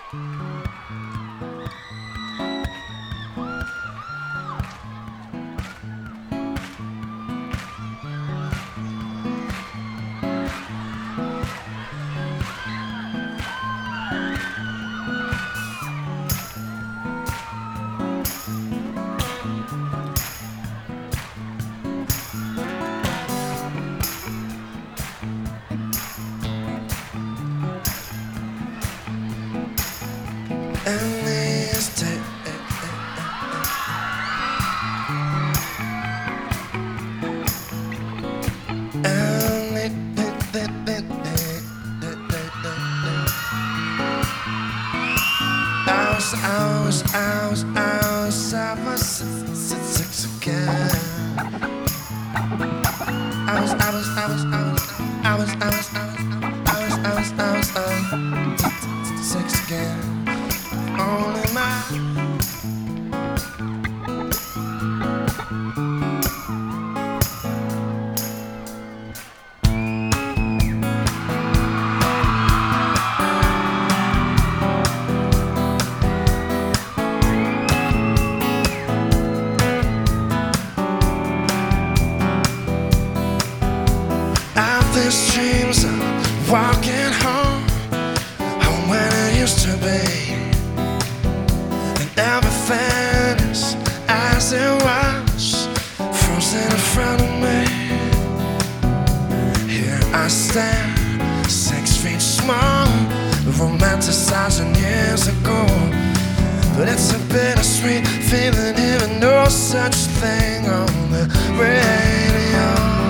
And these days six again. Only my these dreams of walking home when it used to be, and everything is as it was, frozen in front of me. Here I stand, 6 feet small, romanticizing years ago. But it's a bittersweet feeling hearing no such thing on the radio.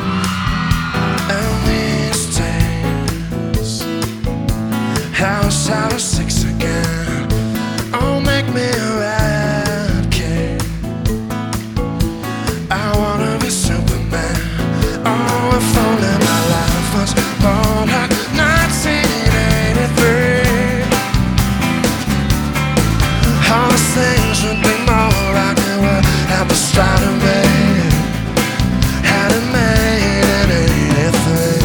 House out of 6 again. Oh, make me a red kid. I wanna be Superman. Oh, if only my life was more like 1983. All these things would be more like they were at the start of me. Had it made in 83.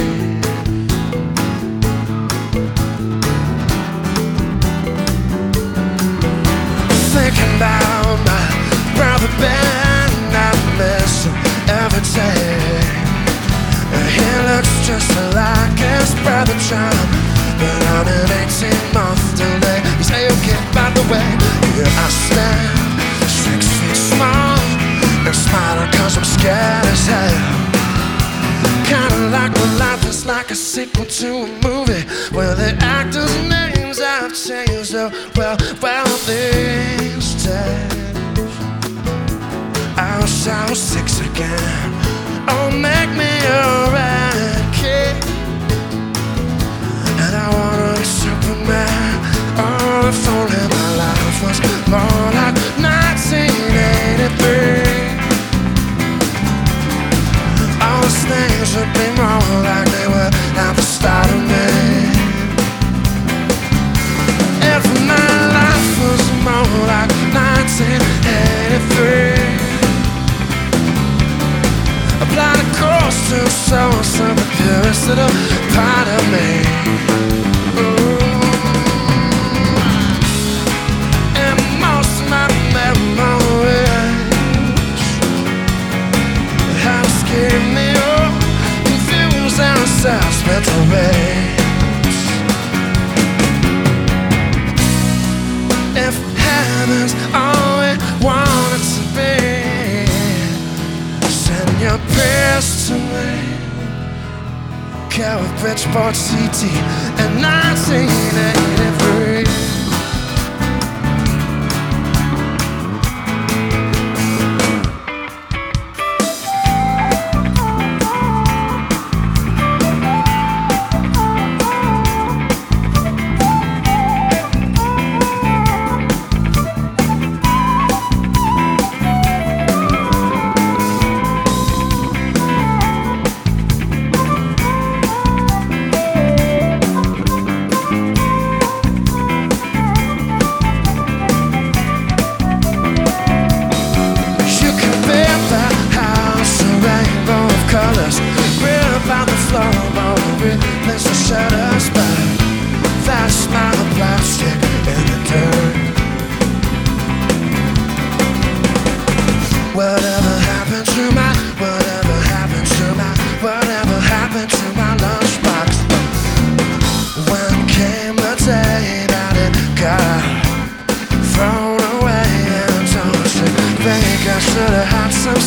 Thinking about my brother Ben, I miss him every day. He looks just like his brother John, but on an 18-month delay. He's okay, by the way. Here I stand, 6 feet small, and smiling 'cause I'm scared as hell. Kinda like my life is like a sequel to a movie where the actors' names have changed. Oh, well, these days I wish I was 6 again. Oh, make me a red kid, and I wanna be Superman. Oh, if only my life was more like 1983. All these things would be more like they were at the start of me. If my life was more like 1983. Apply the course to souls of the purest little part of me. And most of my memories have scared me up, confused ourselves with the waves. If heaven's all we want it to be, send your prayers to me. Carry Bridgeport CT in 1983.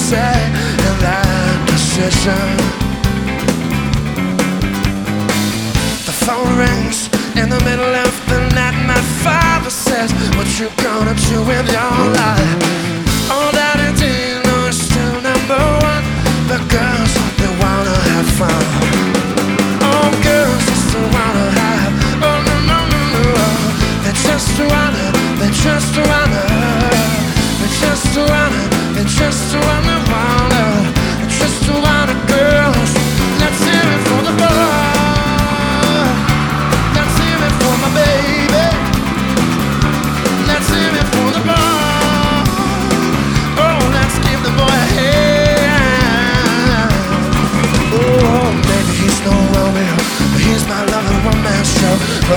say in that decision. The phone rings in the middle of the night. My father says, what you gonna do with your life? All that I didn't know is still number one. The girls, they wanna have fun. Oh, girls, they still wanna have. Oh, no, no, no, no. They just wanna, they just wanna. They just wanna, they just wanna, they just wanna. Girls, let's hear it for the boy. Let's hear it for my baby. Let's hear it for the boy. Oh, let's give the boy a hand. Oh, maybe he's no Romeo, but he's my loving romance show.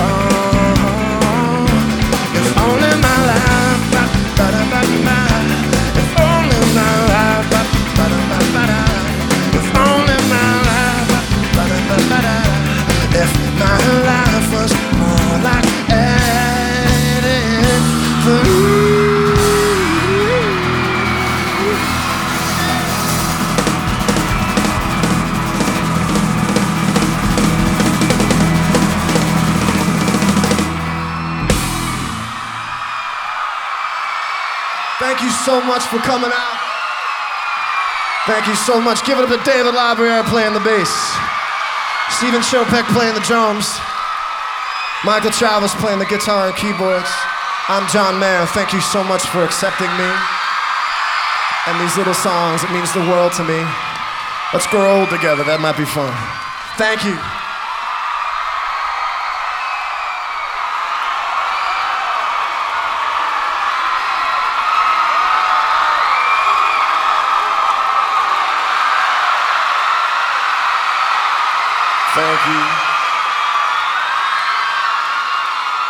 Oh, if only my life, ba-da-ba-ba-ba. If only my life, ba-da-ba-ba-ba. If only my life, ba-da-ba-ba-ba. If my life was more like Eddie Blue. Thank you so much for coming out. Thank you so much. Give it up to David LaBriere playing the bass, Stephen Chopek playing the drums, Michael Chavez playing the guitar and keyboards. I'm John Mayer. Thank you so much for accepting me and these little songs. It means the world to me. Let's grow old together. That might be fun. Thank you. Thank you.